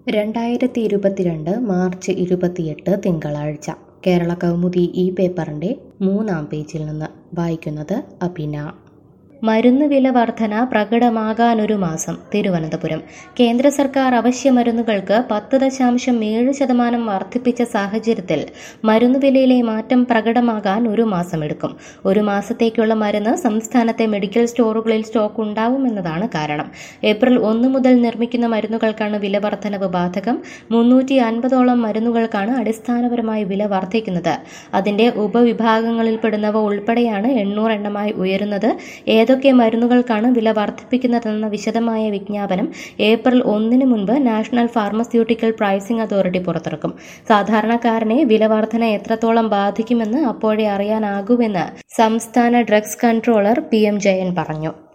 2022 March 28 തിങ്കളാഴ്ച കേരള കൗമുദി ഈ പേപ്പറിന്റെ 3-ാം പേജിൽ നിന്ന് വായിക്കുന്നത് അഭിന. മരുന്ന് വില വർധന പ്രകടമാകാനൊരു മാസം. തിരുവനന്തപുരം. കേന്ദ്ര സർക്കാർ അവശ്യ മരുന്നുകൾക്ക് 10.7% വർദ്ധിപ്പിച്ച സാഹചര്യത്തിൽ മരുന്നുവിലയിലെ മാറ്റം പ്രകടമാകാൻ ഒരു മാസമെടുക്കും. ഒരു മാസത്തേക്കുള്ള മരുന്ന് സംസ്ഥാനത്തെ മെഡിക്കൽ സ്റ്റോറുകളിൽ സ്റ്റോക്ക് ഉണ്ടാവുമെന്നതാണ് കാരണം. ഏപ്രിൽ 1 മുതൽ നിർമ്മിക്കുന്ന മരുന്നുകൾക്കാണ് വില വർധനവ് ബാധകം. 350ഓളം മരുന്നുകൾക്കാണ് അടിസ്ഥാനപരമായി വില വർദ്ധിക്കുന്നത്. അതിന്റെ ഉപവിഭാഗങ്ങളിൽപ്പെടുന്നവ ഉൾപ്പെടെയാണ് 800 എണ്ണമായി ഉയരുന്നത്. ഏതൊക്കെ മരുന്നുകൾക്കാണ് വില വർദ്ധിപ്പിക്കുന്നതെന്ന വിശദമായ വിജ്ഞാപനം ഏപ്രിൽ 1 മുൻപ് നാഷണൽ ഫാർമസ്യൂട്ടിക്കൽ പ്രൈസിംഗ് അതോറിറ്റി പുറത്തിറക്കും. സാധാരണക്കാരനെ വില വർധന എത്രത്തോളം ബാധിക്കുമെന്ന് അപ്പോഴേ അറിയാനാകൂവെന്ന് സംസ്ഥാന ഡ്രഗ്സ് കൺട്രോളർ PM ജയൻ പറഞ്ഞു.